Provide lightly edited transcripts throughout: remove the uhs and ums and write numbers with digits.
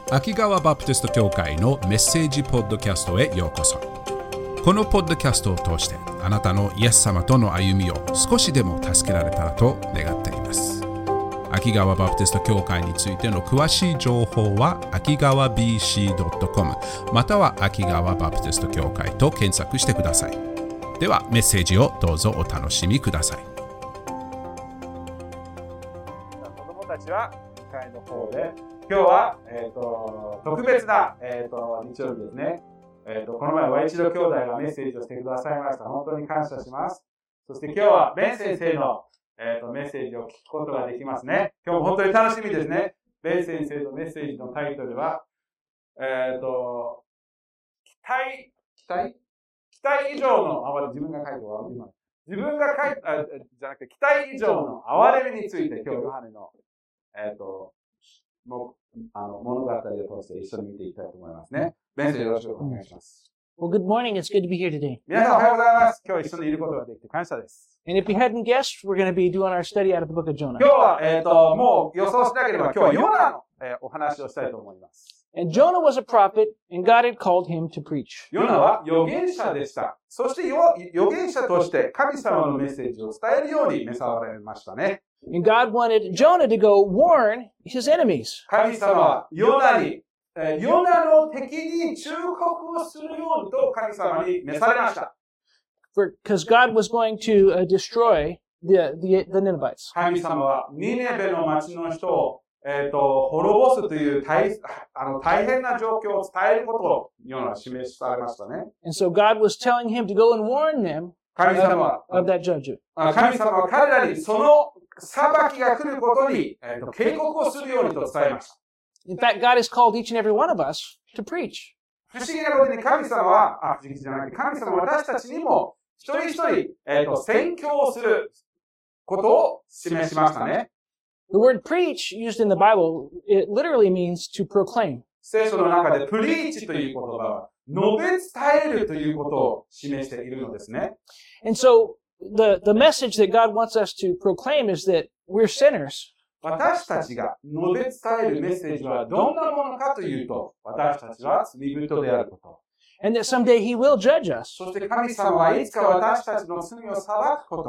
秋川バプテスト教会のメッセージポッドキャストへようこそ。このポッドキャストを通してあなたのイエス様との歩みを少しでも助けられたらと願っています。秋川バプテスト教会についての詳しい情報は秋川 BC.com または秋川バプテスト教会と検索してください。ではメッセージをどうぞお楽しみください。 子どもたちは2階の方で今日は、特別な、日曜日ですね。この前、和一度兄弟がメッセージをしてくださいました。本当に感謝します。そして今日は、ベン先生の、メッセージを聞くことができますね。今日も本当に楽しみですね。ベン先生のメッセージのタイトルは、期待以上の、自分が書いて自分が書いて、じゃなくて、期待以上の哀れみについて、今日、ヨハネの、物語を通して一緒に見ていきたいと思いますね。ベン先生よろしくお願いします。 Well, good morning. It's good to be here today. 皆さんおはようございます。今日一緒にいることができて感謝です。 And if you hadn't guessed, we're going to be doing our study out of the book of Jonah. 今日は、もう予想しなければ今日はヨナの、お話をしたいと思います。 And Jonah was a prophet, and God had called him to preach. ヨナは預言者でした。そして預言者として神様のメッセージを伝えるように召されましたね。 And God wanted Jonah to go warn his enemies. 神様はヨナの敵に忠告をするようにと神様に召されました。 Because God was going to destroy the Ninevites. 神様はニネベの町の人を、滅ぼすという大変な状況を伝えることをヨナは示されましたね。 And so God was telling him to go and warn them of that judgment. 神様は彼らにその裁きが来ることに、警告をするようにと伝えました。 In fact, God has called each and every one of us to preach. 不思議なことに神様は、不思議じゃなくて、神様は私たちにも一人一人、宣教をすることを示しましたね。 The word preach used in the Bible, it literally means to proclaim. 聖書の中でプリーチという言葉は、述べ伝えるということを示しているのですね。 And so, the message that God wants us to proclaim is that we're sinners. 私たちが述べ伝えるメッセージはどんなものかというと、私たちは罪人であること。 And that someday He will judge us. そして神様はいつか私たちの罪を裁くこと。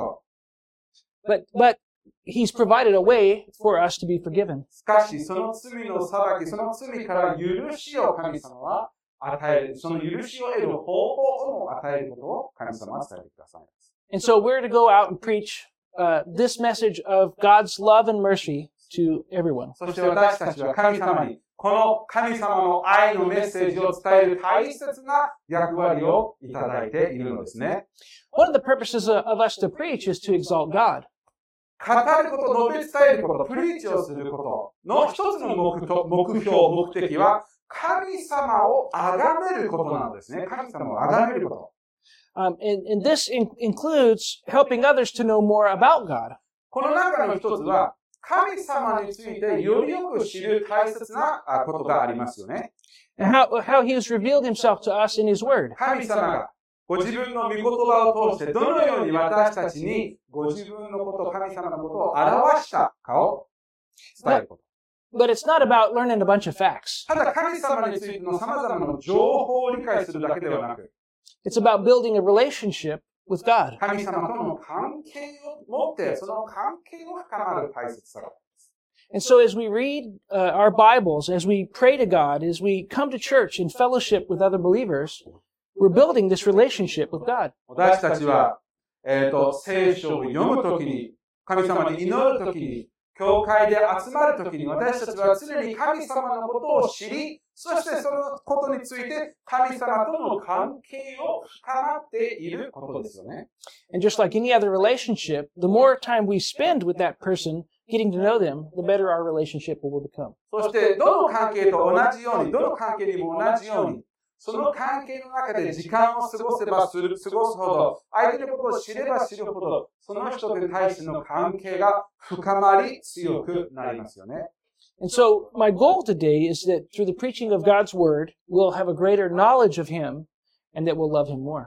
But He's provided a way for us to be forgiven. しかし、その罪の裁き、その罪から許しを神様は与える。その許しを得る方法を与えることを神様は伝えてくださいます。 And so we're to go out and preach this message of God's love and mercy to everyone. そして私たちは神様に、この神様の愛のメッセージを伝える大切な役割をいただいているのですね。 One of the purposes of us to preach is to exalt God. 語ること、述べ伝えること、プリーチをすることの一つの目的は、神様を崇めることなんですね。神様を崇めること。 And this includes helping others to know more about God. この中の一つは、神様についてよりよく知る大切なことがありますよね。 And how He has revealed Himself to us in His Word. 神様がご自分の御言葉を通してどのように私たちにご自分のこと、神様のことを表したかを伝えること。 But it's not about learning a bunch of facts. ただ神様についての様々な情報を理解するだけではなく、 It's about building a relationship with God. 神様との関係を持って、その関係を深まる大切さがあります。 And so as we read our Bibles, as we pray to God, as we come to church and fellowship with other believers, we're building this relationship with God. 私たちは、聖書を読むときに、神様に祈るときに、教会で集まるときに、私たちは常に神様のことを知り、そしてそのことについて神様との関係を深まっていることですよね。 And just like any other relationship, the more time we spend with that person, getting to know them, the better our relationship will become. そしてどの関係と同じように、どの関係にも同じように、その関係の中で時間を過ごせば過ごすほど、相手のことを知れば知るほど、その人に対しての関係が深まり強くなりますよね。 And so my goal today is that through the preaching of God's Word, we'll have a greater knowledge of Him and that we'll love Him more.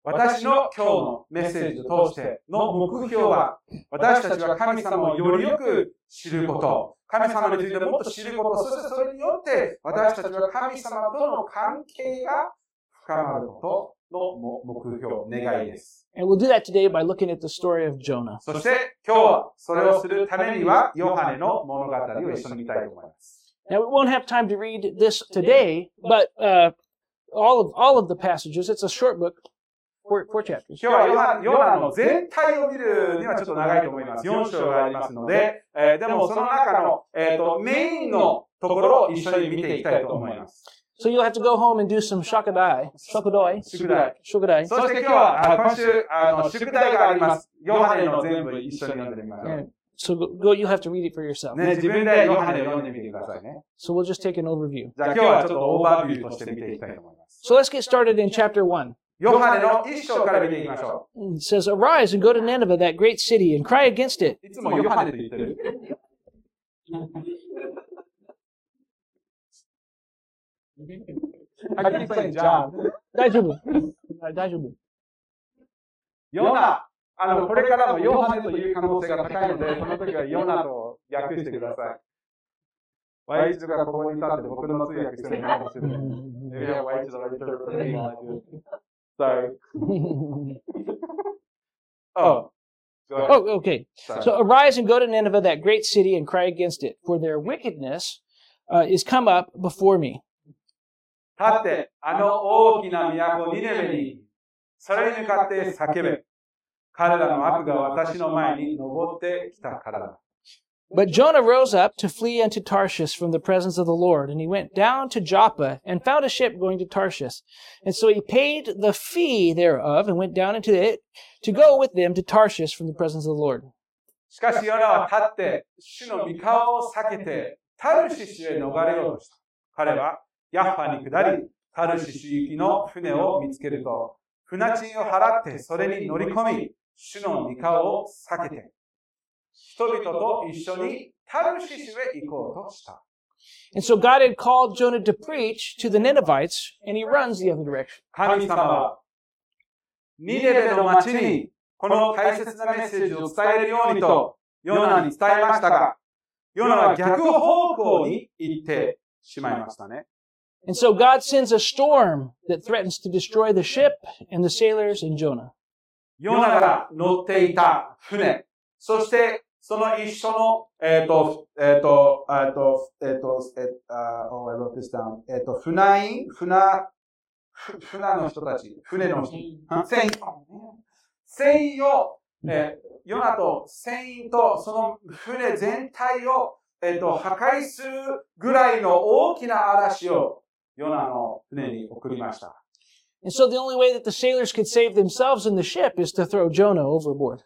私の今日のメッセージを通しての目標は、私たちは神様をよりよく知ること、神様についてもっと知ること、そしてそれによって私たちは神様との関係が深まることの目標、願いです。 And we'll do that today by looking at the story of Jonah. そして今日はそれをするためには、ヨハネの物語を一緒に見たいと思います。 Now, we won't have time to read this today, but all of the passages, it's a short book, four chapters. 今日はヨナの全体を見るにはちょっと長いと思います。4章がありますので、でもその中の、メインのところを一緒に見ていきたいと思います。 So you'll have to go home and do some shakadai. 宿題。そして今日は今週宿題があります。ヨハネの全部一緒に読んでみましょう。 So you have to read it for yourself. ね、自分でヨハネを読んでみてくださいね。 So we'll just take an overview. じゃあ今日はちょっとオーバービューとして見ていきたいと思います。 So let's get started in chapter 1. ヨハネの1章から見ていきましょう。 It says, Arise and go to Nineveh, that great city, and cry against it. いつもヨハネって言ってる。I keep saying John. 大丈夫。 ヨナ。これからもヨハネという可能性が高いので、その時はヨナと訳してください。ワイチドがここに立って僕の通訳してるのかもしれない。Maybe Iワイチドが言ってることが Sorry. Oh, okay. So arise and go to Nineveh, that great city, and cry against it, for their wickedness is come up before me. 立って、大きな都ニネベに、それに向かって叫べ。彼らの悪が私の前に登ってきたからだ。 But Jonah rose up to flee unto Tarshish from the presence of the Lord, and he went down to Joppa and found a ship going to Tarshish. And so he paid the fee thereof and went down into it to go with them to Tarshish from the presence of the Lord. しかしヨナは立って、主の御顔を避けて、タルシシュへ逃れようとした。彼はヤッファに下り、タルシシュ行きの船を見つけると、船賃を払ってそれに乗り込み、主の御顔を避けて、人々と一緒にタルシシュへ行こうとした。 And so God had called Jonah to preach to the Ninevites, and he runs the other direction. 神様は、ニネベの町にこの大切なメッセージを伝えるようにと、ヨナに伝えましたが、ヨナは逆方向に行ってしまいましたね。 And so God sends a storm that threatens to destroy the ship and the sailors and Jonah. ヨナが乗っていた船、そしてその一緒の、船の人たち、船の人、船員を、ヨナと船員とその船全体を、破壊するぐらいの大きな嵐をヨナの船に送りました。 And so the only way that the sailors could save themselves in the ship is to throw Jonah overboard.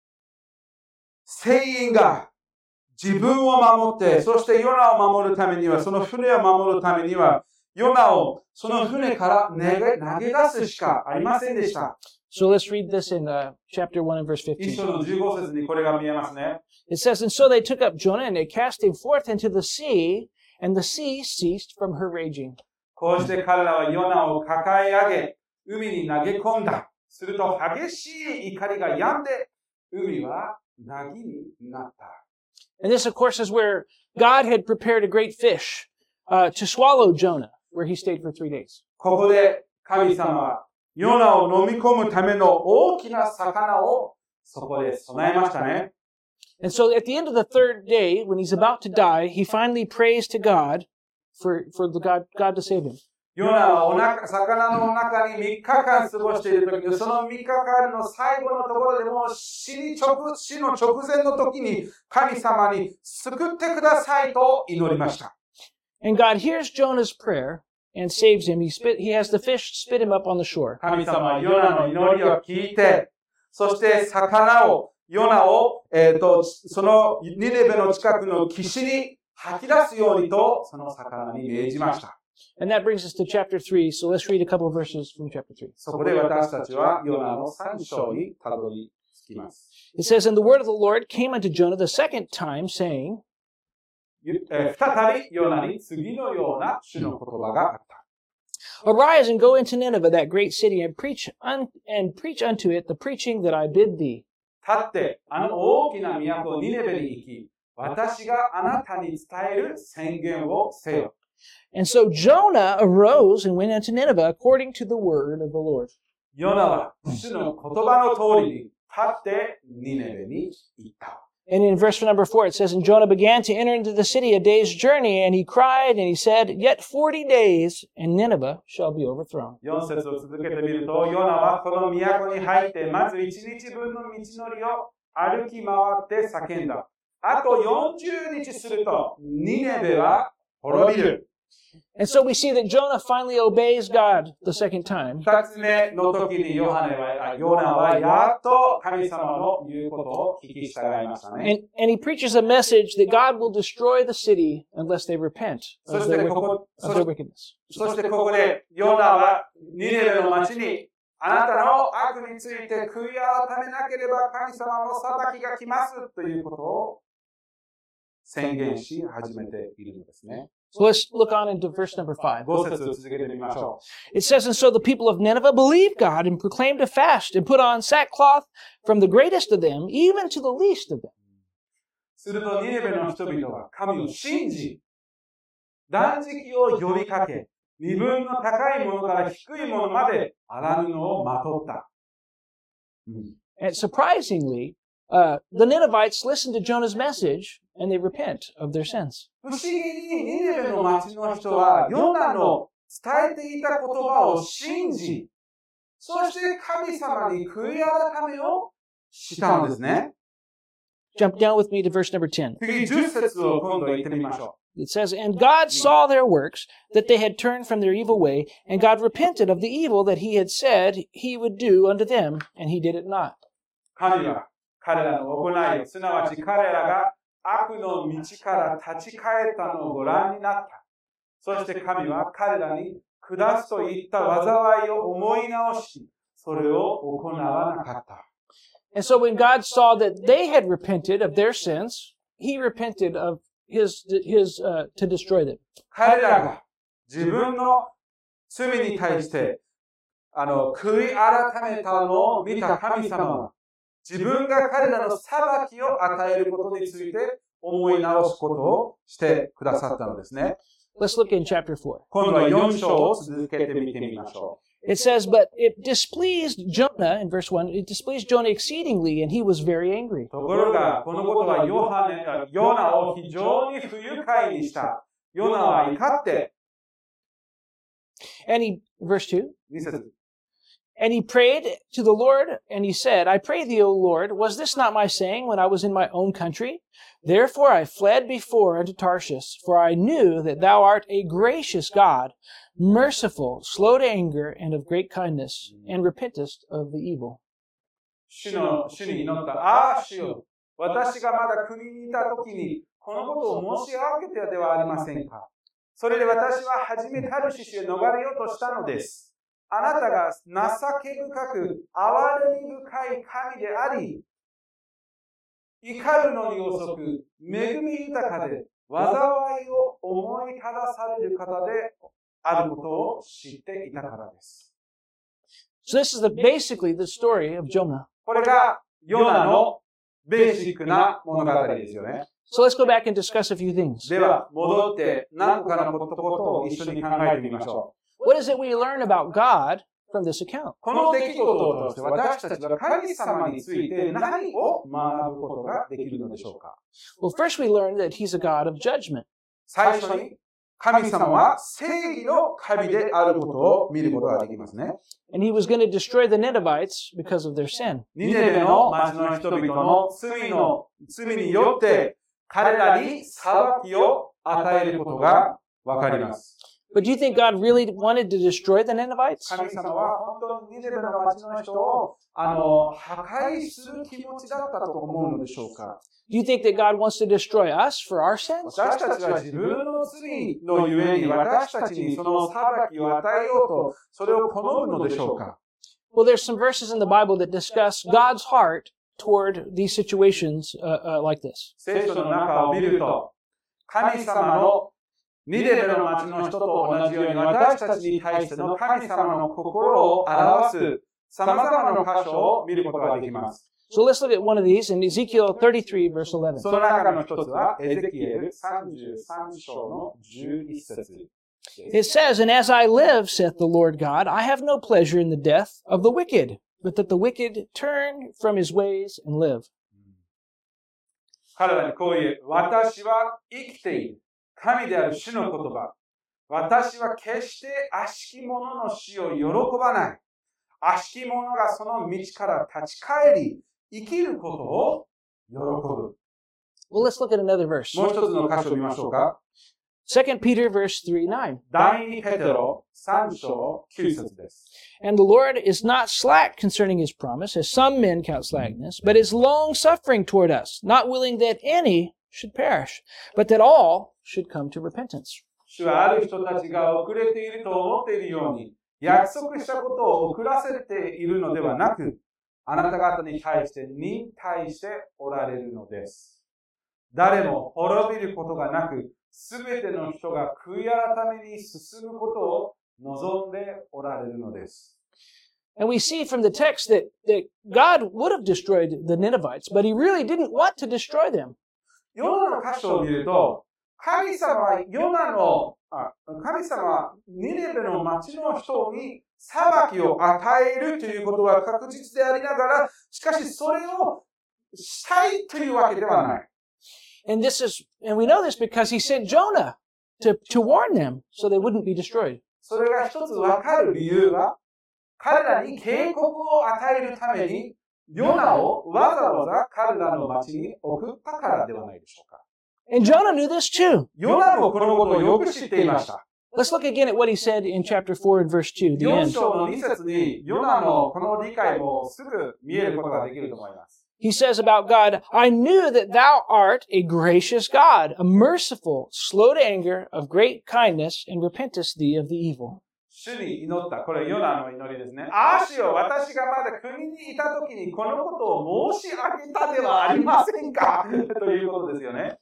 船員が自分を守って、そしてヨナを守るためには、その船を守るためには、ヨナをその船から投げ出すしかありませんでした。 So let's read this in chapter 1 and verse 15. 一章の15節にこれが見えますね。 It says, And so they took up Jonah and they cast him forth into the sea, and the sea ceased from her raging. こうして彼らはヨナを抱え上げ、海に投げ込んだ。すると激しい怒りが止んで、海は凪になった。 And this, of course, is where God had prepared a great fish to swallow Jonah, where he stayed for 3 days. ここで神様はヨナを飲み込むための大きな魚をそこで備えましたね。 And so at the end of the third day, when he's about to die, he finally prays to God for God to save him. ヨナは魚の中に3日間過ごしているときに、その3日間の最後のところでもう死の直前の時に神様に救ってくださいと祈りました。 And God hears Jonah's prayer and saves him. He has the fish spit him up on the shore. 神様はヨナの祈りを聞いて、そしてヨナを、そのニネベの近くの岸に吐き出すようにと、その魚に命じました。 And that brings us to chapter 3. So let's read a couple of verses from chapter 3. そこで私たちはヨナの3章にたどり着きます。 It says, And the word of the Lord came unto Jonah the second time, saying, 再びヨナに次のような主の言葉があった。 Arise and go into Nineveh, that great city, and preach unto it the preaching that I bid thee. 立って、あの大きな都ニネベに行き、私があなたに伝える宣言をせよ。 And so Jonah arose and went unto Nineveh according to the word of the Lord. ヨナは主の言葉の通りに立ってニネベに行った。 And in verse number 4 it says, And Jonah began to enter into the city a day's journey, and he cried, and he said, Yet 40 days, and Nineveh shall be overthrown. 4節を続けてみると、ヨナはこの都に入って、まず1日分の道のりを歩き回って叫んだ。あと40日すると、ニネベは滅びる。 And so we see that Jonah finally obeys God the second time. 2つ目の時にヨナはやっと神様の言うことを聞き従いましたね。 And he preaches a message that God will destroy the city unless they repent of their wickedness. そしてここでヨナはニネベの町にあなたの悪について悔い改めなければ神様の裁きが来ますということを宣言し始めているのですね。 So let's look on into verse number 5. 5節を続けてみましょう。 It says, And so the people of Nineveh believed God and proclaimed a fast and put on sackcloth from the greatest of them, even to the least of them. するとニネベの人々は神を信じ、断食を呼びかけ、身分の高いものから低いものまで荒布をまとった。 And surprisingly, the Ninevites listen to Jonah's message and they repent of their sins. 不思議にニネベの町の人はヨナの伝えていた言葉を信じ、そして神様に悔い改めをしたのですね。 Jump down with me to verse number 10. 次10節を今度言ってみましょう。 It says, And God saw their works, that they had turned from their evil way, and God repented of the evil that he had said he would do unto them, and he did it not. 神は彼らの行いを、すなわち彼らが悪の道から立ち返ったのをご覧になった。そして神は彼らに下すといった災いを思い直し、それを行わなかった。 And so when God saw that they had repented of their sins, he repented of his to destroy them. 彼らが自分の罪に対して悔い改めたのを見た神様は、自分が彼らの裁きを与えることについて思い直すことをしてくださったのですね。 Let's look in chapter 4. 今度は4章を続けてみてみましょう。 It says, But it displeased Jonah, in verse 1, it displeased Jonah exceedingly, and he was very angry. ところが、このことはヨナを非常に不愉快にした。ヨナは怒って、 And he, verse 2, 2節。 And he prayed to the Lord, and he said, I pray thee, O Lord, was this not my saying when I was in my own country? Therefore I fled before unto Tarshish, for I knew that thou art a gracious God, merciful, slow to anger, and of great kindness, and repentest of the evil. 主に祈った。ああ、主よ。私がまだ国にいた時に、このことを申し上げてではありませんか。それで私は初めタルシシへ逃れようとしたのです。あなたが情け深く、憐れみ深い神であり、怒るのに遅く、恵み豊かで、災いを思い正される方であることを知っていたからです。 So this is basically the story of Jonah. これがヨナのベーシックな物語ですよね。 So let's go back and discuss a few things. では、戻って何個かのことを一緒に考えてみましょう。 What is it we learn about God from this account? この出来事を通して私たちは神様について何を学ぶことができるのでしょうか。 Well, first we learn that He's a God of judgment. 最初に神様は正義の神であることを見ることができますね。 And He was going to destroy the Ninevites because of their sin. ニネベの町の人々の罪によって彼らに裁きを与えることがわかります。 But do you think God really wanted to destroy the Ninevites? 神様は本当にニネベの町の人を破壊する気持ちだったと思うのでしょうか。 Do you think that God wants to destroy us for our sins? 私たちは自分の罪のゆえに私たちにその裁きを与えようとそれを好むのでしょうか。 Well, there's some verses in the Bible that discuss God's heart toward these situations like this. 聖書の中を見ると、神様のニネベの町の人と同じように私たちに対しての神様の心を表す様々な箇所を見ることができます。 So let's look at one of these in Ezekiel 33, verse 11. その中の一つは、エゼキエル33章の11節。 It says, And as I live, saith the Lord God, I have no pleasure in the death of the wicked, but that the wicked turn from his ways and live. 彼らにこう言え、私は生きている。神である主の言葉。私は決して悪しき者の死を喜ばない。悪しき者がその道から立ち返り、生きることを喜ぶ。 Well, let's look at another verse. もう一つの箇所を見ましょうか。 2 Peter, verse 3:9. 第2ペテロ3章9節です。 And the Lord is not slack concerning his promise, as some men count slackness, but is long-suffering toward us, not willing that any should perish, but that all should come to repentance. 主はある人たちが遅れていると思っているように、約束したことを遅らせているのではなく、あなた方に対して忍耐しておられるのです。誰も滅びることがなく、すべての人が悔い改めに進むことを望んでおられるのです。 And we see from the text that God would have destroyed the Ninevites, but he really didn't want to destroy them. ヨナの箇所を見ると、神様はニネベの町の人に裁きを与えるということは確実でありながら、しかしそれをしたいというわけではない。 And we know this because he sent Jonah to warn them so they wouldn't be destroyed. それが一つわかる理由は、彼らに警告を与えるために、ヨナをわざわざ彼らの町に送ったからではないでしょうか。 And Jonah knew this too. ヨナもこのことをよく知っていました。 Let's look again at what he said in chapter 4 and verse 2, the 4 end. 章の2節にヨナのこの理解もすぐ見えることができると思います。 He says about God, I knew that thou art a gracious God, a merciful, slow to anger, of great kindness, and repentest thee of the evil. 主に祈った。これヨナの祈りですね。ああ主よ、私がまだ国にいた時にこのことを申し上げたではありませんかということですよね。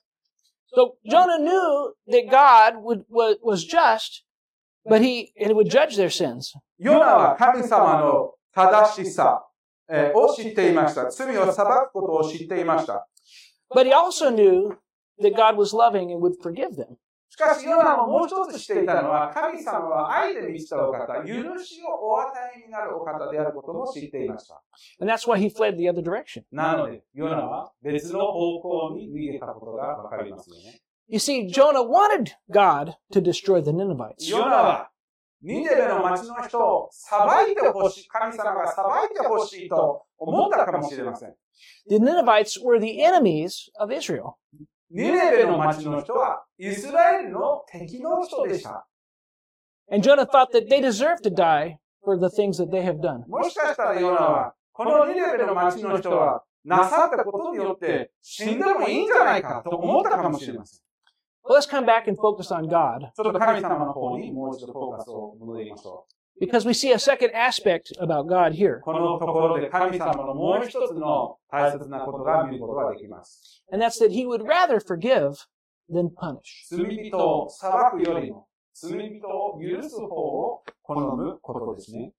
So Jonah knew that God was just, but he would judge their sins. ヨナは神様の正しさを知っていました。罪を裁くことを知っていました。 But he also knew that God was loving and would forgive them. しかし、ヨナももう一つ知っていたのは、神様は愛で満ちたお方、許しをお与えになるお方であることも知っていました。 And that's why he fled the other direction. なので、ヨナは別の方向に逃げたことがわかりますよね。 You see, Jonah wanted God to destroy the Ninevites. ヨナは、ニネベの町の人を裁いてほしい、神様が裁いてほしいと思ったかもしれません。 The Ninevites were the enemies of Israel. ニネベの町の人はイスラエルの敵の人でした。 And Jonah thought that they deserved to die for the things that they have done. もしかしたらヨナは、このニネベの町の人はなさったことによって死んでもいいんじゃないかと思ったかもしれません。 Well, let's come back and focus on God. ちょっと神様の方にもう一度フォーカスを戻りましょう。 Because we see a second aspect about God here. このところで神様のもう一つの大切なことが見ることができます。 And that's that he would rather forgive than punish. 罪人を裁くよりも罪人を許す方を好むことですね。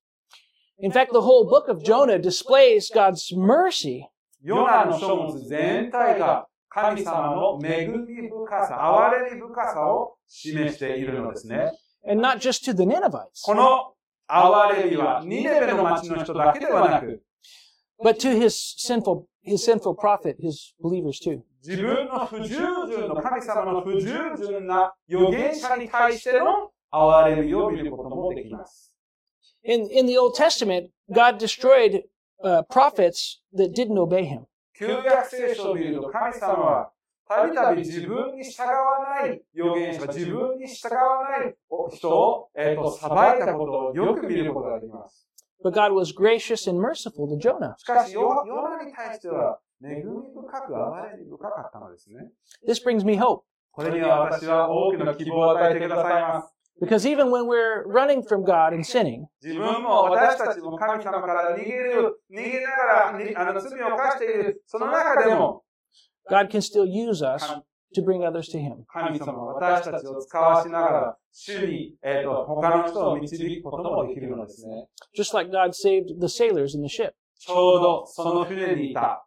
In fact, the whole book of Jonah displays God's mercy. ヨナの書物全体が神様の恵み深さ、憐れみ深さを示しているのですね。 And not just to the Ninevites. この憐れみはニネベの町の人だけではなく、 but to his sinful prophet, his believers too. 自分の不従順の神様の不従順な預言者に対しての憐れみを見ることもできます。 In the Old Testament, God destroyed prophets that didn't obey him. 旧約聖書を見ると神様はたびたび自分に従わない預言者、自分に従わない人を、裁いたことをよく見ることができます。 But God was gracious and merciful to Jonah. しかし、ヨナに対しては恵み深く憐れみ深かったのですね。 This brings me hope. これには私は多くの希望を与えてくださいます。 Because even when we're running from God and sinning, 自分も私たちも神様から逃げながら罪を犯しているその中でも、 God can still use us to bring others to Him. 神様は私たちを使わしながら、主に、他の人を導くこともできるのですね。 Just like God saved the sailors in the ship. ちょうどその船にいた、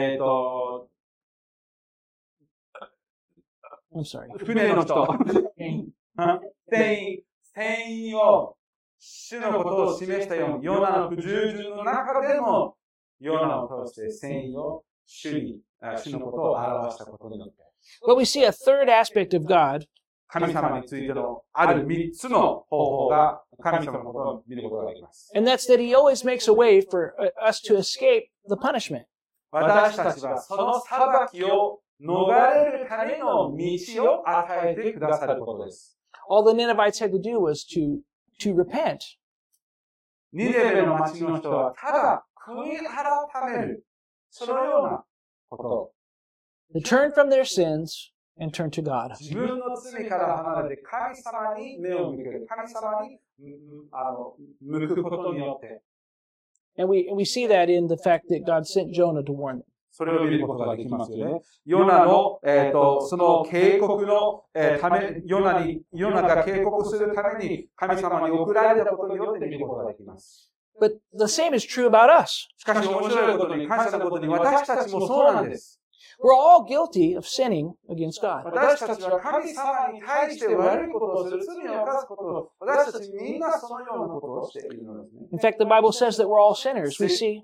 I'm sorry. 船の人、船員を主のことを示したように、ヨナの不従順の中でも、ヨナを通して船員を主のことを表したことによって。 But we see a third aspect of God. 神様についてのある3つの方法が神様のことを見ることができます。 And that's that He always makes a way for us to escape the punishment. 私たちはその裁きを逃れるための道を与えてくださることです。 All the Ninevites had to do was to repent. ニネベの町の人はただ悔い改める。そのようなこと。 They turn from their sins and turn to God. 自分の罪から離れて神様に目を向ける。神様に向くことによって。 And we see that in the fact that God sent Jonah to warn them. それを見ることができますよね。ヨナの、その警告のため、ヨナが警告するために神様に送られたことによって見ることができます。 But the same is true about us. しかし面白いことに、感謝のことに私たちもそうなんです。 We're all guilty of sinning against God. 私たちは神様に対して悪いことをする、罪を犯すことを、私たちみんなそのようなことをしているのですね。 In fact, the Bible says that we're all sinners.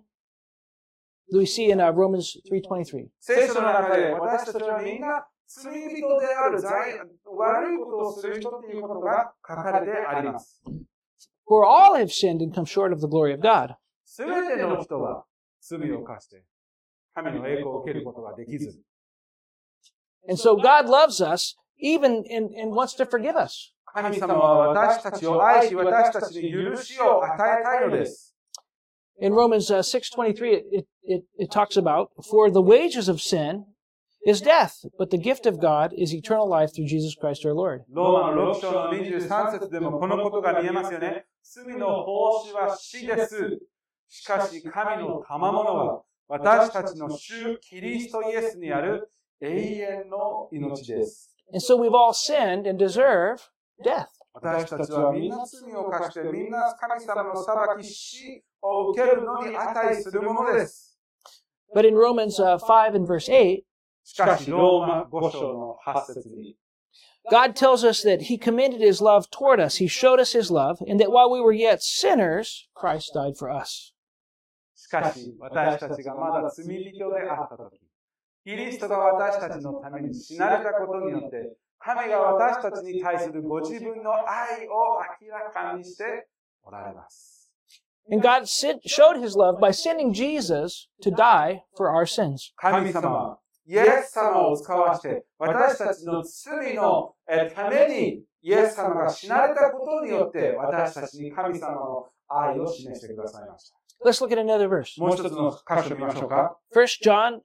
We see in Romans 3:23. 聖書の中で私たちはみんな罪人である、悪いことをする人ということが書かれてあります。 For all have sinned and come short of the glory of God. すべての人は罪を犯して神の栄光を受けることができず。 And so God loves us even and wants to forgive us. 神様は私たちを愛し、私たちに許しを与えたいのです。 In Romans 6:23, it talks about, for the wages of sin is death, but the gift of God is eternal life through Jesus Christ our Lord. ローマの6章の23節でもこのことが見えますよね。罪の報酬は死です。しかし神の賜物は私たちの主キリストイエスにある永遠の命です。 And so we've all sinned and deserve death. 私たちはみんな罪を犯して、みんな神様の裁き、死を受けるのに値するものです。 But in Romans 5 and verse 8, しかし、ローマ5章の8節に、 God tells us that He commended His love toward us. He showed us His love, and that while we were yet sinners, Christ died for us. しかし、私たちがまだ罪人であったとき、キリストが私たちのために死なれたことによって、神が私たちに対するご自分の愛を明らかにしておられます。 And God showed His love by sending Jesus to die for our sins. 神様はイエス様を使わして、私たちの罪のためにイエス様が死なれたことによって、私たちに神様の愛を示してくださいました。 Let's look at another verse. もう一つの箇所を見ましょうか。 First John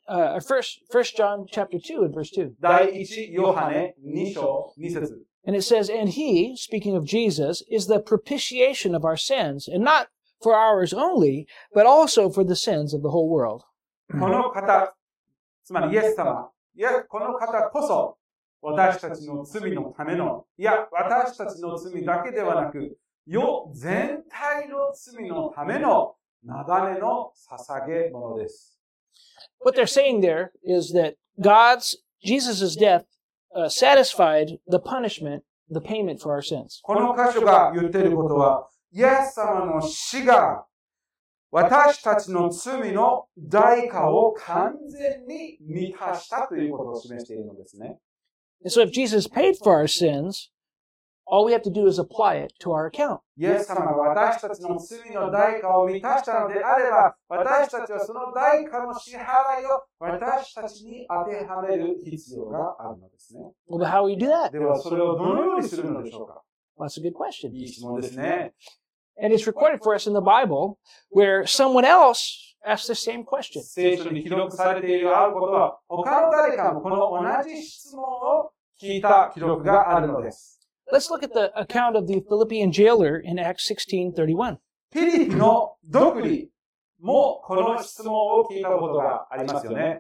chapter 2 and verse 2. 第一ヨハネ2章2節。 And it says, and He, speaking of Jesus, is the propitiation of our sins, and not for ours only, but also for the sins of the whole world. この方、つまりイエス様、この方こそ私たちの罪のための、私たちの罪だけではなく、世全体の罪のためのなだめの捧げ物です。 What they're saying there is that Jesus' death satisfied the punishment, the payment for our sins. この箇所が言っていることは、イエス様の死が私たちの罪の代価を完全に満たしたということを示しているのですね。 And so if Jesus paid for our sins, all we have to do is apply it to our account. イエス様が私たちの罪の代価を満たしたのであれば、私たちはその代価の支払いを私たちに当てはめる必要があるのですね。 Well, but how will you do that? ではそれをどのようにするのでしょうか。 Well, that's a good question. いい質問ですね。 And it's recorded for us in the Bible where someone else asked the same question. 聖書に記録されているあることは、他の誰かもこの同じ質問を聞いた記録があるのです。 Let's look at the account of the Philippian jailer in Acts 16:31. フィリピのドクリもこの質問を聞いたことがありますよね。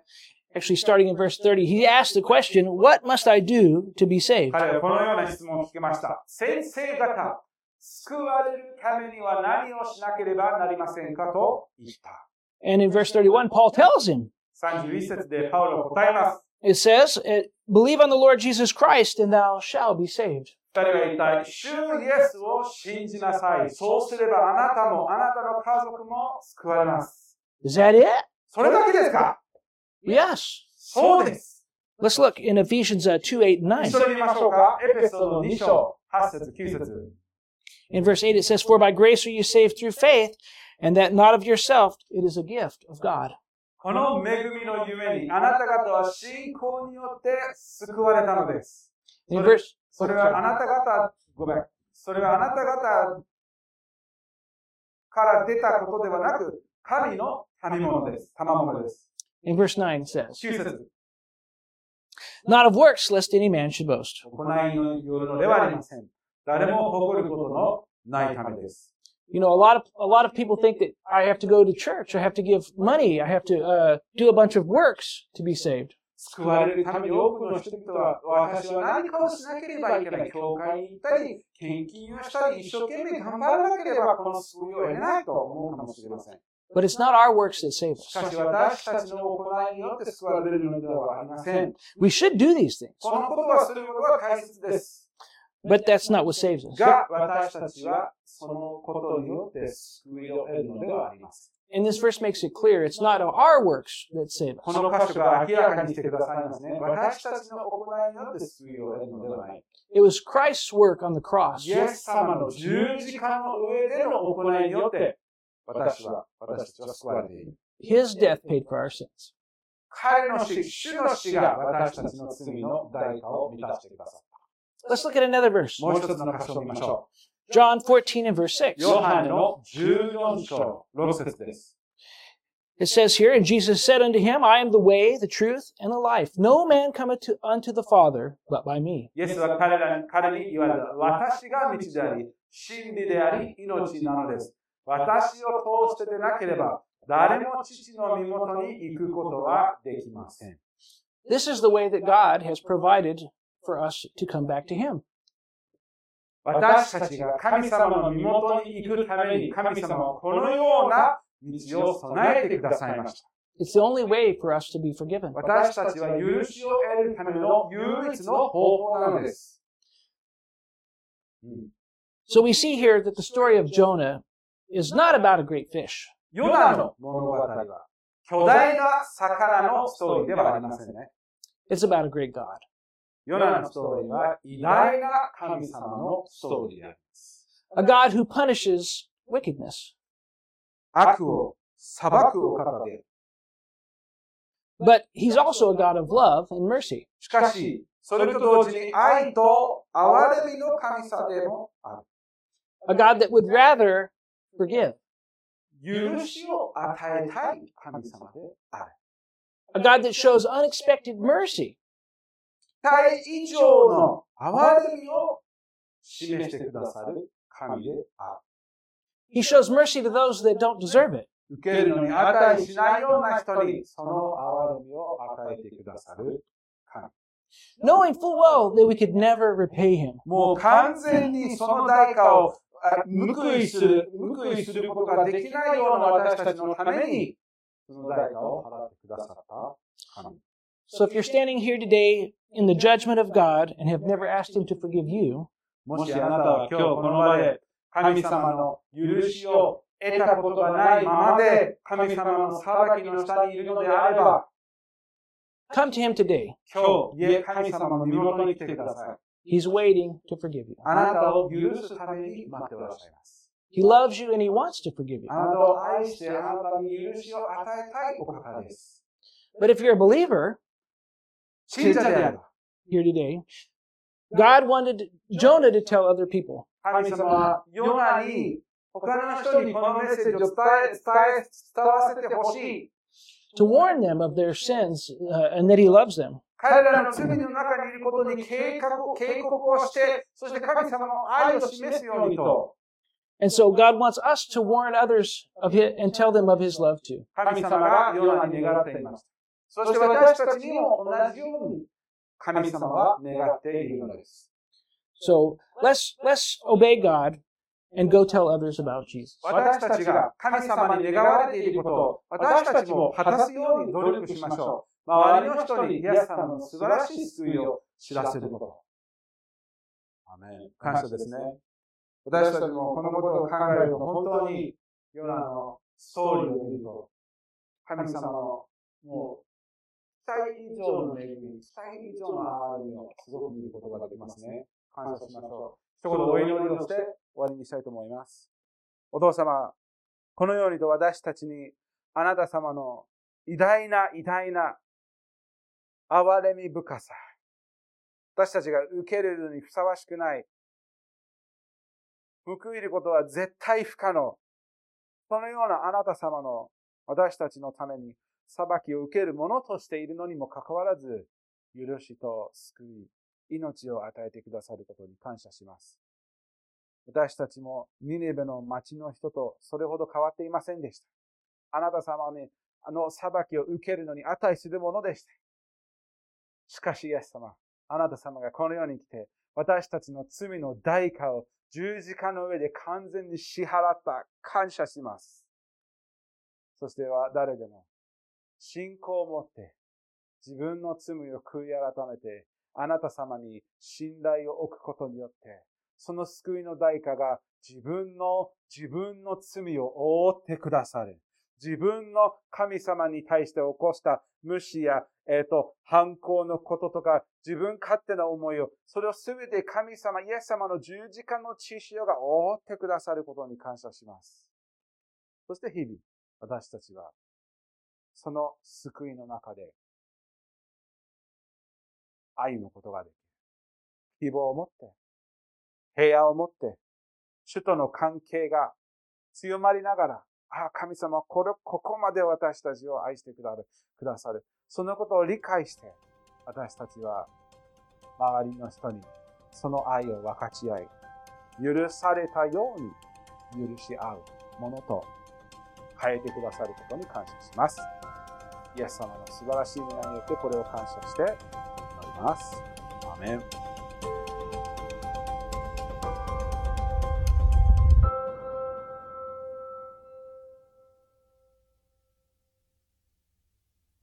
Actually, starting in verse 30, he asked the question, what must I do to be saved? 彼はこのような質問を聞きました。先生方、救われるためには何をしなければなりませんかと言った。 And in verse 31, Paul tells him, 31節でパウロは答えます。 It says, believe on the Lord Jesus Christ and thou shalt be saved. 二人は言った。主イエスを信じなさい。そうすればあなたもあなたの家族も救われます。 Is that it? それだけですか？ Yes. そうです。 Let's look in Ephesians 2, 8, and 9. 一緒に見ましょうか。エペソの2章、8節、9節。 In verse 8 it says, For by grace are you saved through faith, and that not of yourself, it is a gift of God. この恵みのゆえに、あなた方は信仰によって救われたのです。それはあなた方、それはあなた方から出たことではなく、神の賜物です。賜物です。 In verse 9 it says, 9節。 Not of works, lest any man should boast. 行いのよるのではありません。誰も誇ることのないためです。 You know, a lot of people think that I have to go to church, I have to give money, I have to do a bunch of works to be saved. 救われるために多くの人々は、私は何かをしなければいけない。教会に行ったり、献金をしたり、一生懸命頑張らなければこの救いを得ないと思うかもしれません。 But it's not our works that save us. しかし私たちの行いによって救われるのではありません。 We should do these things. このことはすることが大切です。 But that's not what saves us. が、私たちはそのことによって救いを得るのではありません。 And this verse makes it clear it's not our works that save こ us. の箇所が明らかにしてくださいますね。私たちの行いによって救いを得るのではない。 It was Christ's work on the cross. イエス様の十字架の上での行いによって、私たちは救われている。 His death paid for our sins. 彼の死、主の死が私たちの罪の代価を満たしてくださった。 Let's look at another verse. もう一つの箇所を見ましょう。 John 14 and verse 6. ヨハネの14章6節です。 It says here, And Jesus said unto him, I am the way, the truth, and the life. No man cometh unto the Father but by me. イエスは彼に言われた。私が道であり、真理であり、命なのです。私を通してでなければ、誰も父の身元に行くことはできません。 This is the way that God has provided for us to come back to Him. 私たちが神様の身元に行くために、神様はこのような道を備えてくださいました。 It's the only way for us to be forgiven. 私たちは許しを得るための唯一の方法なのです。 So we see here that the story of Jonah is not about a great fish. ヨナの物語は巨大な魚のストーリーではありませんね。 It's about a great God. ヨナのストーリーは偉大な神様のストーリーであります。 A God who punishes wickedness. 悪を裁くお方で。 But He's also a God of love and mercy. しかし、それと同時に愛と憐れみの神様でもある。 A God that would rather forgive. 許しを与えたい神様である。 A God that shows unexpected mercy. 期待以上の憐れみを示してくださる神である。 He shows mercy to those that don't deserve it. 受けるのに値しないような人にその憐れみを与えてくださる神。 Knowing full well that we could never repay Him. もう完全にその代価を報いすることができないような私たちのために、その代価を払ってくださった神。 So if you're standing here today in the judgment of God and have never asked Him to forgive you, もしあなたは今日この場で神様の許しを得たことがないままで神様の裁きの下にいるのであれば、 come to Him today. 今日、神様の身元に来てください。 He's waiting to forgive you. あなたを許すために待っておらっしゃいます。 He loves you and He wants to forgive you. あなたを愛してあなたに許しを与えたいお方です。 But if you're a believer, 信者である here today, God wanted Jonah to tell other people. 神様はヨナに他の人にこのメッセージを伝わせてほしい。 To warn them of their sins and that He loves them. 彼らの罪の中にいることに警告をして、そして神様の愛を示すようにと。 And so God wants us to warn others of His and tell them of His love too. 神様がヨナに願っています。 そして私たちにも同じように神様は願っているのです。 So let's obey God and go tell others about Jesus. 私たちが神様に願われていることを私たちも果たすように努力しましょう。周りの人にイエス様の素晴らしい救いを知らせること。アメン。感謝ですね。私たちもこのことを考えると本当にヨナのストーリーを見ると神様のもう期待以上の恵み、期待以上の憐れみをすごく見ることができますね。感謝しましょう。一言お祈りをして終わりにしたいと思います。お父様、このようにと私たちにあなた様の偉大な憐れみ深さ、私たちが受け入れるのにふさわしくない、報いることは絶対不可能。そのようなあなた様の私たちのために裁きを受けるものとしているのにもかかわらず、許しと救い、命を与えてくださることに感謝します。私たちもニネベの町の人とそれほど変わっていませんでした。あなた様に裁きを受けるのに値するものでした。しかしイエス様、あなた様がこの世に来て、私たちの罪の代価を十字架の上で完全に支払った感謝します。そしては誰でも信仰を持って自分の罪を悔い改めてあなた様に信頼を置くことによってその救いの代価が自分の罪を覆ってくださる。自分の神様に対して起こした無視や、反抗のこととか、自分勝手な思いを、それをすべて神様、イエス様の十字架の血潮が覆ってくださることに感謝します。そして日々、私たちは、その救いの中で、歩むことができる。希望を持って、平安を持って、主との関係が強まりながら、神様はここまで私たちを愛してくださる。そのことを理解して、私たちは周りの人にその愛を分かち合い、許されたように許し合うものと変えてくださることに感謝します。イエス様の素晴らしい皆によってこれを感謝しております。アーメン。